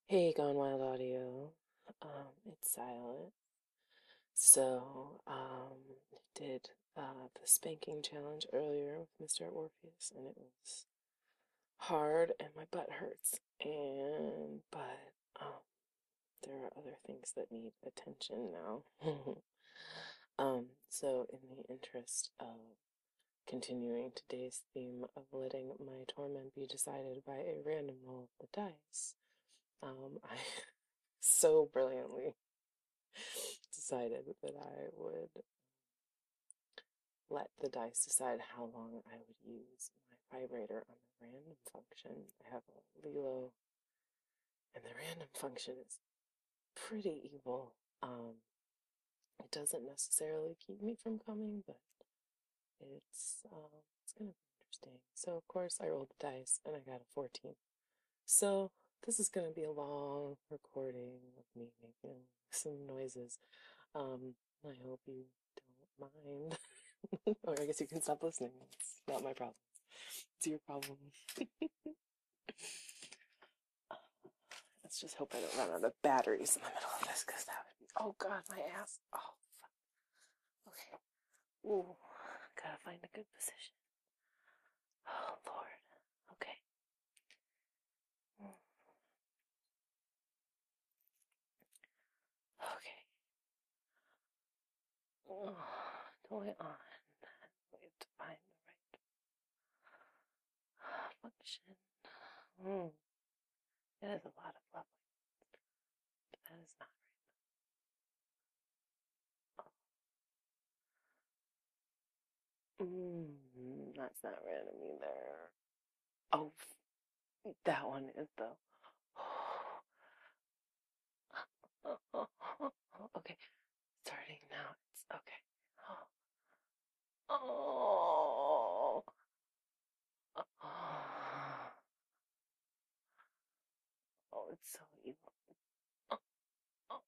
Hey, Gone Wild Audio. It's Silent. Did the spanking challenge earlier with Mr. Orpheus, and it was hard, and my butt hurts. But there are other things that need attention now. So in the interest of continuing today's theme of letting my torment be decided by a random roll of the dice, I so brilliantly decided that I would let the dice decide how long I would use my vibrator on the random function. I have a Lilo, and the random function is pretty evil. It doesn't necessarily keep me from coming, but it's gonna be interesting. So of course I rolled the dice and I got a 14. So this is gonna be a long recording of me making some noises. I hope you don't mind. Or I guess you can stop listening. It's not my problem. It's your problem. Let's just hope I don't run out of batteries in the middle of this, because that would be. Oh God, my ass. Oh, fuck. Okay. Ooh, gotta find a good position. Oh Lord. Okay. Okay. Oh, going on. We have to find the right function. Mm. It has a lot of lovely, but that is not right. That's not random either. Oh, that one is though. Okay, starting now. It's okay. Oh, oh, it's so evil. Oh,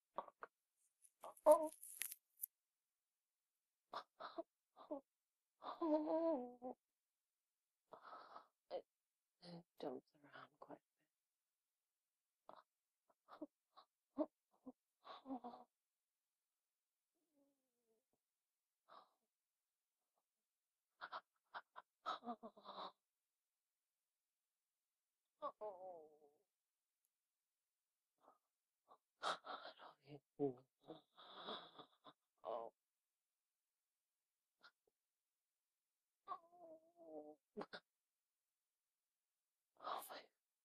oh, oh. It jumps around quite a bit. Oh, oh my.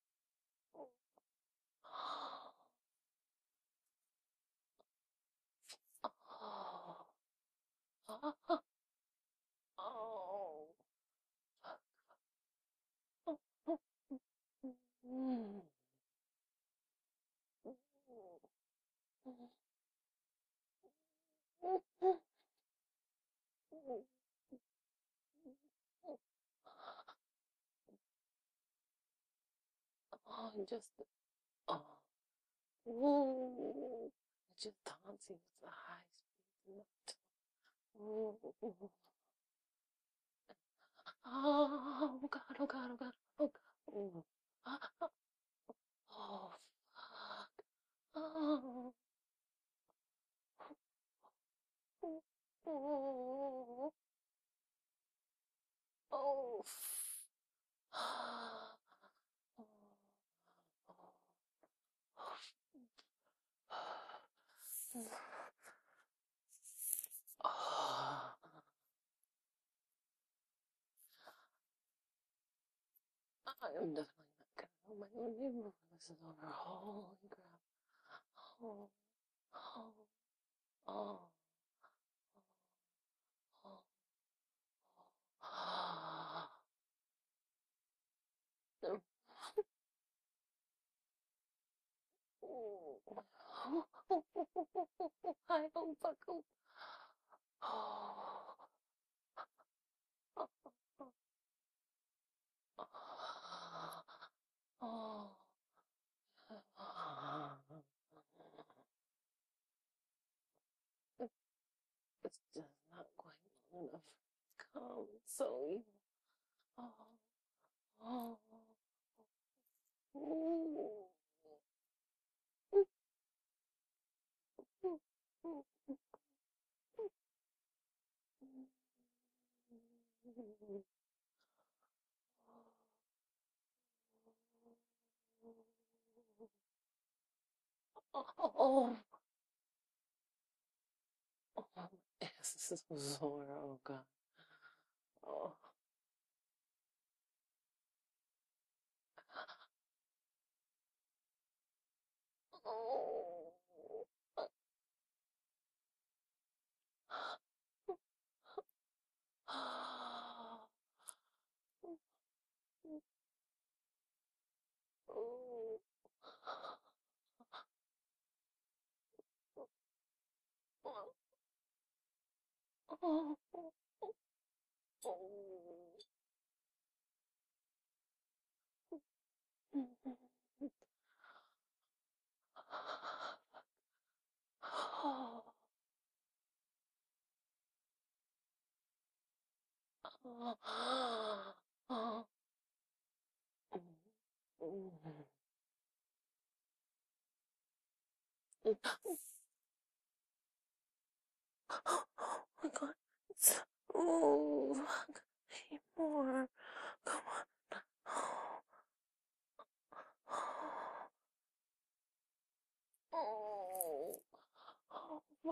Oh. Oh, just oh, ooh, it just taunts you with the high speed. Ooh. Oh God! Oh God! Oh God! Oh God! Ooh. Oh fuck! Oh. Oh. Oh. Oh. I'm definitely not gonna know my own name before this is over. Holy crap. Oh, oh, oh, oh, oh. Oh. I don't fuck up. Oh. Oh. It's just not quite long enough. Come, so evil. Oh, oh, ooh. Oh, oh, yes, this is sore. Oh God. Oh, oh, oh my God. Oh, need more. Come on. Oh, oh,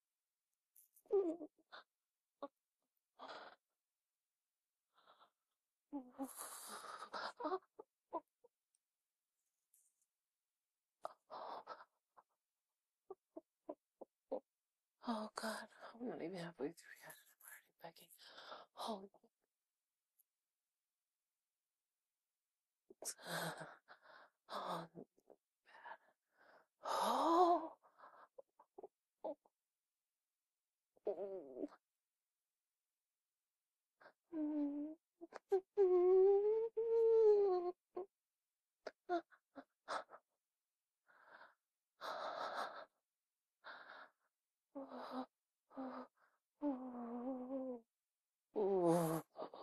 oh God, I'm not even halfway through yet. I'm already begging. Holy. Oh, oh, oh, oh,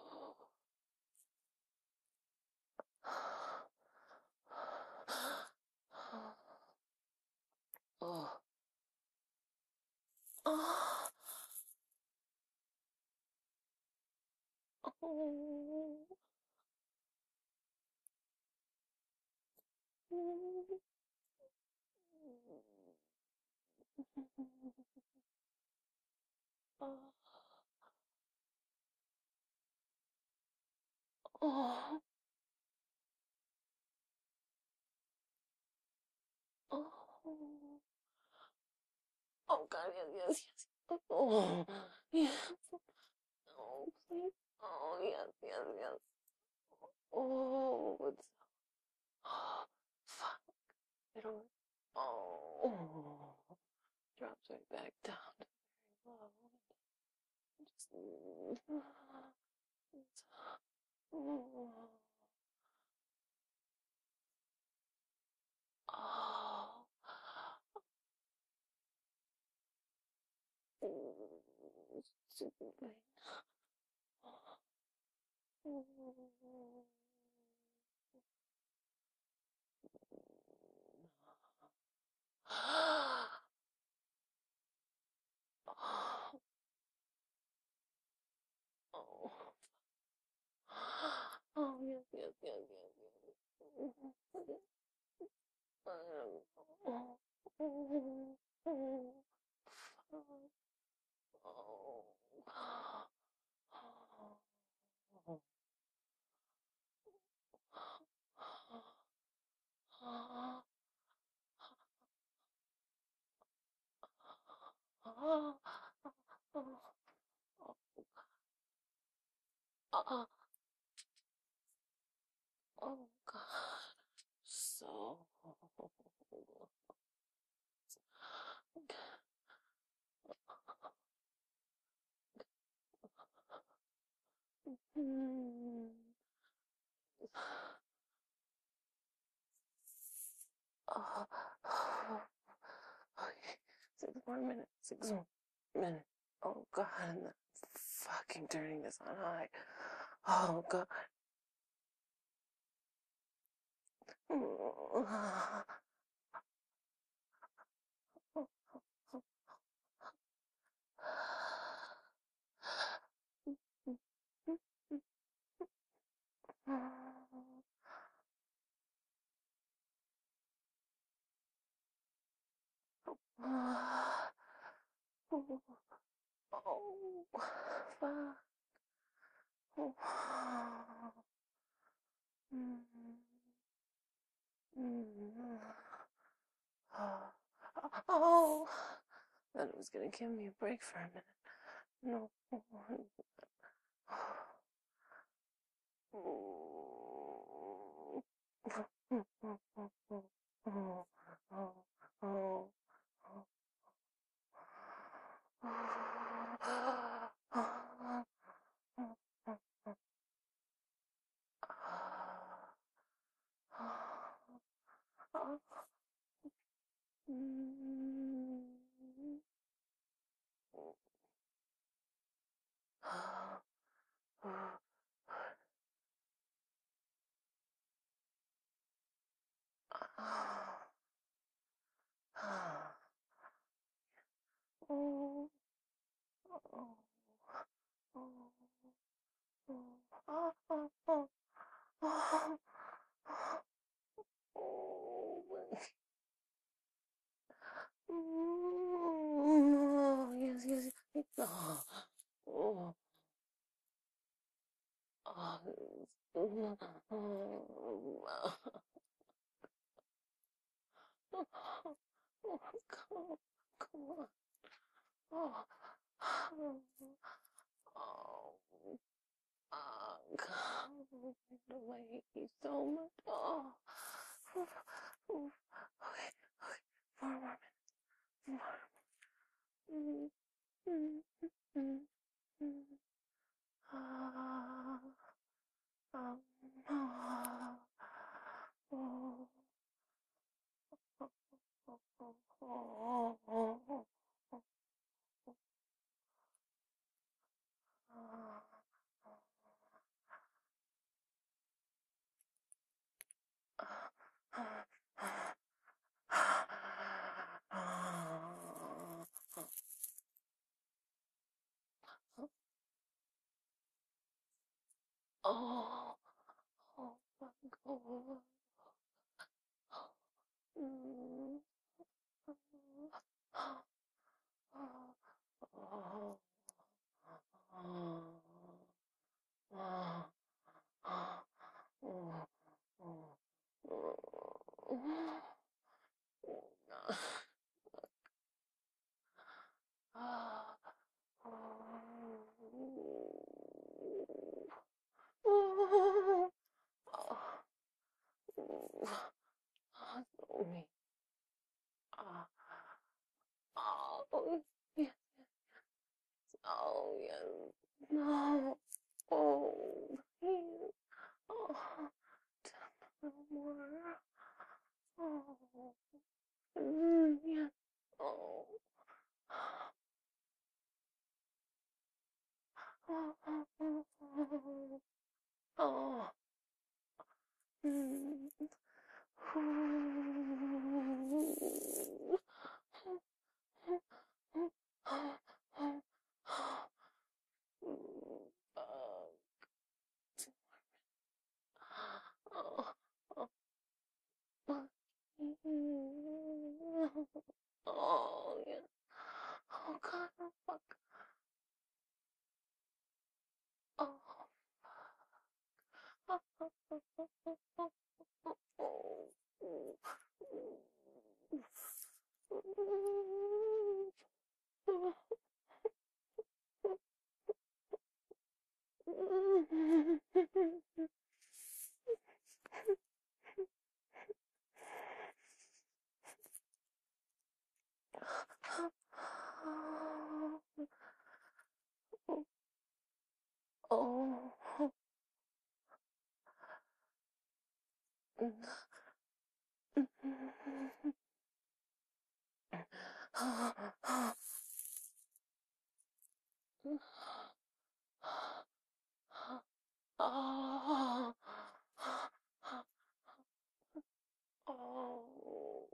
oh, oh, oh, oh. Oh God, yes, yes, yes. Oh, yes. Oh, please. Oh, yes, yes, yes. Oh, it's. Oh, fuck. I don't. Oh, drops right back down to very low. Just. Oh, oh, oh, stupid thing. Oh, oh, yes, yes, yes, yes, yes. Oh, oh, oh, fuck. Oh, oh, oh, oh, oh, oh, God. So. Hmm. Oh, okay. 6 more minutes. 6 more minutes. Oh God, I'm not fucking turning this on high. Oh God. Oh, oh, oh, fuck. Oh, mm, mm, oh, oh. Thought it was gonna give me a break for a minute. No. Oh, oh, oh, oh, oh, oh, oh, oh, oh, oh, yes, yes, yes. Oh, oh, oh, oh, oh, oh, come on. Oh, oh, oh, God, I hate you so much. Oh, oh, oh, okay, okay, 4 more minutes. Mm, mm, mm, mm. Ah, ah, oh, oh, oh, oh, oh, oh, ah, ah, oh, oh, my God. Mm, oh, oh, oh, oh, oh, oh, ah, oh, oh, me. Ah, oh, yes, oh, yes, no, oh, please, oh, no more, oh, yes, oh, oh, oh, oh, oh, mm, oh, yeah. Oh, God, oh, fuck. Oh, oh, oh, oh, oh, oh, oh, oh, oh, oh, oh,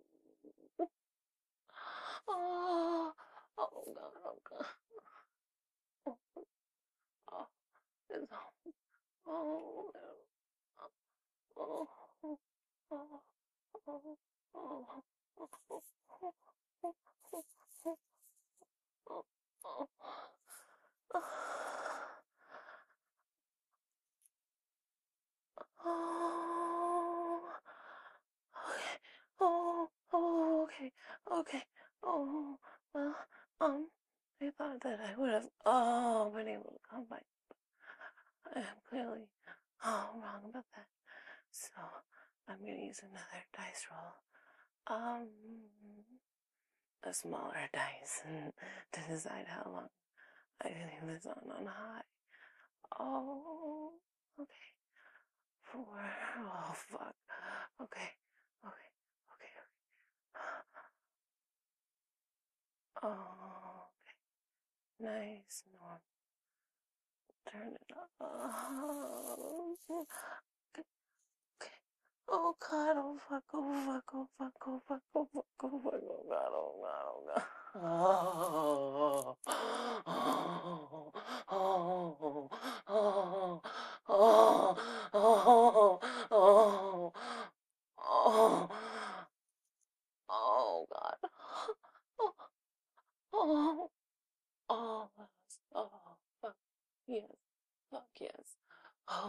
oh, oh, God, oh, God, oh, oh, it's, oh, oh, oh, oh, oh, oh, oh, Okay. Oh, well, I thought that I would have, been able to come by. I am clearly, wrong about that. So, I'm gonna use another dice roll. A smaller dice to decide how long I can leave this on high. Oh, okay. 4. Oh, fuck. Okay. Okay. Okay. Oh, nice. Norm. Turn it up. Okay. Oh, God. Oh, fuck. Oh, fuck. Oh, fuck. Oh, fuck. Oh, fuck. Oh, fuck. Oh, God. Oh, God. Oh, God. Oh, oh, oh, oh, oh, oh, oh, oh, oh, God. Oh, oh, oh, fuck, yes, fuck, yes. Oh,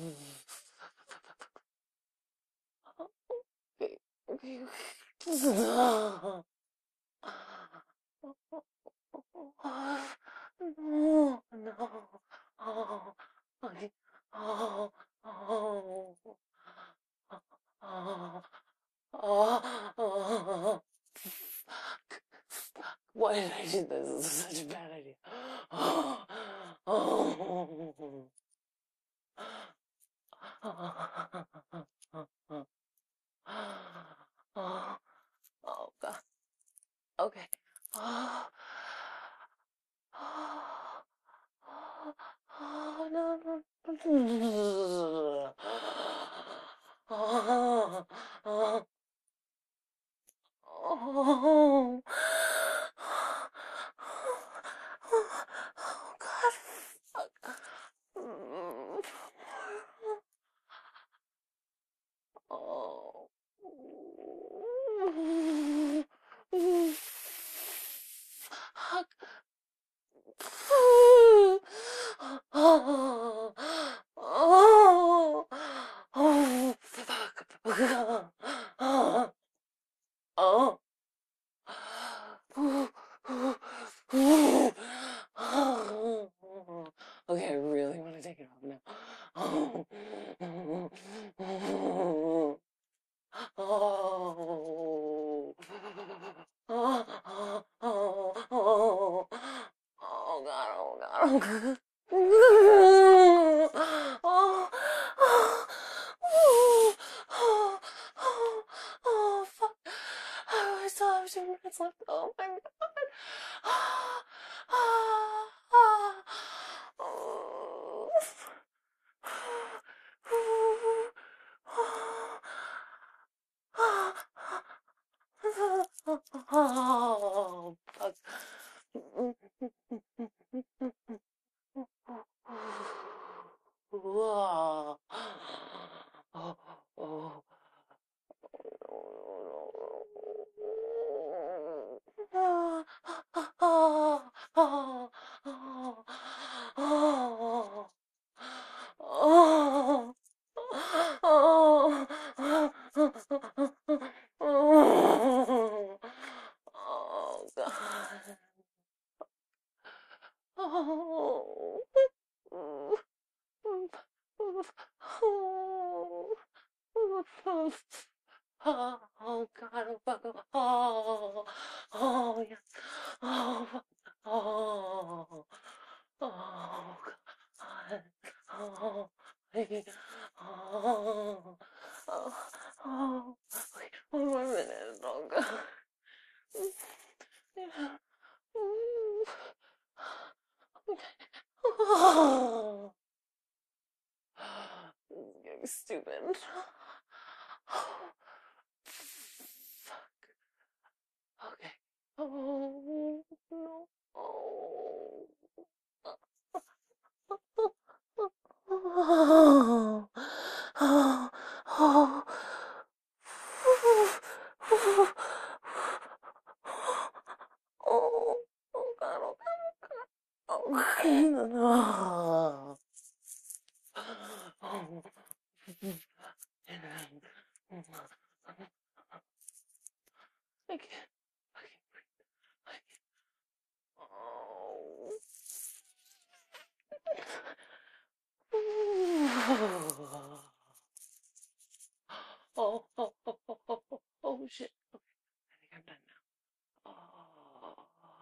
okay, okay. No, no. Oh, okay. Oh, oh, oh, oh. Why did I do this? This is such a bad idea. Oh, oh, oh, oh, God. Okay. Oh, oh, oh, no, no. Oh, oh, oh, oh, God, fuck. Oh. Fuck. Oh. Oh. Oh. Fuck. Oh. Oh. Okay, I really want to take it off now. Oh. Oh. Oh. Oh. Oh. Oh God, oh God, oh God. Oh, oh, oh, oh, oh, fuck. I still have 2 minutes left. Oh my God. Ah, ah, ah, oh. Oh, fuck. Whoa. Oh, oh, oh, oh, oh, oh, oh, oh, oh, God. Oh. Oh God, oh fuck, oh yes, oh fuck, oh, oh God, oh, hey, oh, oh, oh, wait, 1 more minute, oh God, yeah, oh, this is getting stupid. Okay. Oh no. Oh. Oh. Oh. Oh. Oh. Oh God. Oh God. Oh God. Oh. Oh. Okay. Oh, oh, oh, oh, oh, oh, oh, shit. Okay, I think I'm done now. Oh,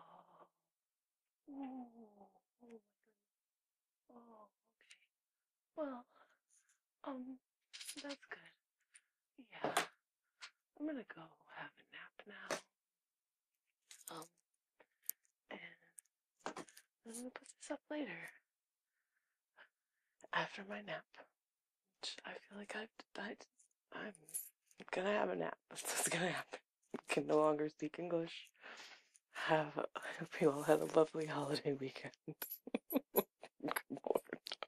oh, oh, oh, okay. Well, um, that's good. Yeah, I'm gonna go have a nap now. And I'm gonna put this up later after my nap, which I feel like I'm gonna have a nap. That's gonna happen. I can no longer speak English. Hope you all had a lovely holiday weekend.